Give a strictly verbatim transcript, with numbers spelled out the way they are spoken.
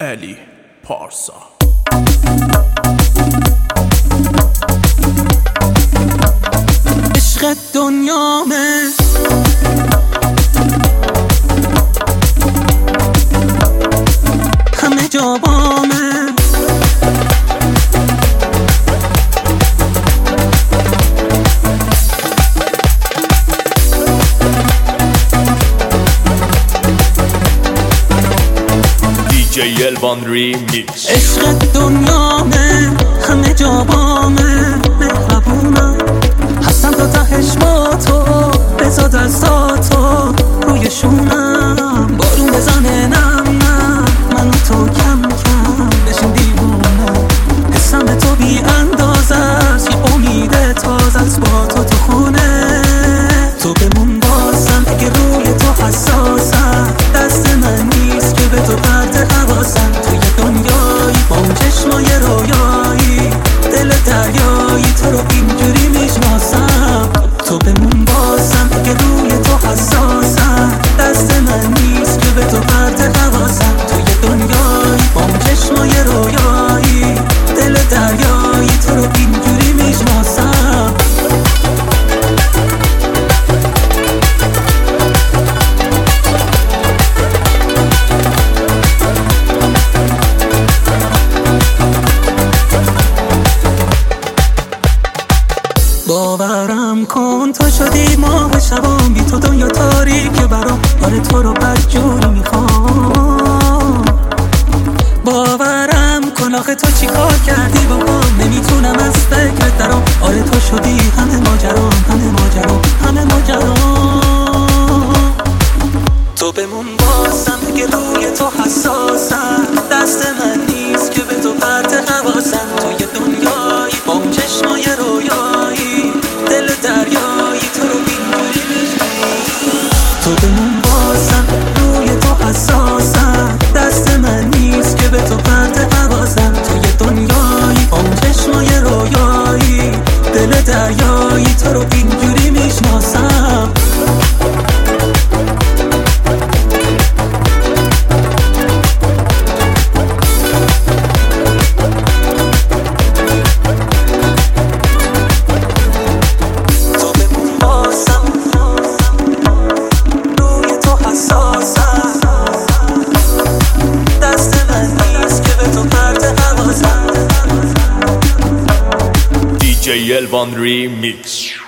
علی پارسا. عشق دنیامه همه جا بامه، دیجی الوان ریمیکس. عشق دنیامه همه جا بامه، مهربونم هستم تا تهش با تو، بذار دستاتو روی شونم، بارون بزنه نم نم، من و تو کم کم بشیم دیوونه، حسم به تو بی اندازه است، یه امید تازه است با تو تو خونه، تو بمون بازم اگه روی تو حساسم، دست من نیست که به تو پرت حواسم، توی دنیایی با اون چشمای رویایی، دل دریایی تو رو اینجوری میشناسم، تو بمون بازم اگه روی تو حساسم، دست من نیست که به تو پرت حواسم، توی دنیایی با اون چشمای رویایی، دل دریایی تو رو اینجوری میشناسم. باورم کن تو شدی ماه شبام، بی تو دنیا تاریکه برام، آره تو رو بدجوری میخوام. باورم کن آخه تو چی کار کردی با هم، نمیتونم از فکرت درام، آره تو شدی همه ماجرام، همه ماجرام، همه ماجرام، تو بمون بازم اگه روی تو حساسم، دست من نیست که به تو پرت حواسم، توی دنیایی با اون چشمای رویایی، دل دریایی تو رو اینجوری میشناسم، تو بمون بازم روی تو حساسم، دست من نیست که به تو پرت حواسم، توی دنیایی با اون چشمای رویایی، دل دریایی تو رو اینجوری میشناسم. دیجی الوان ریمیکس.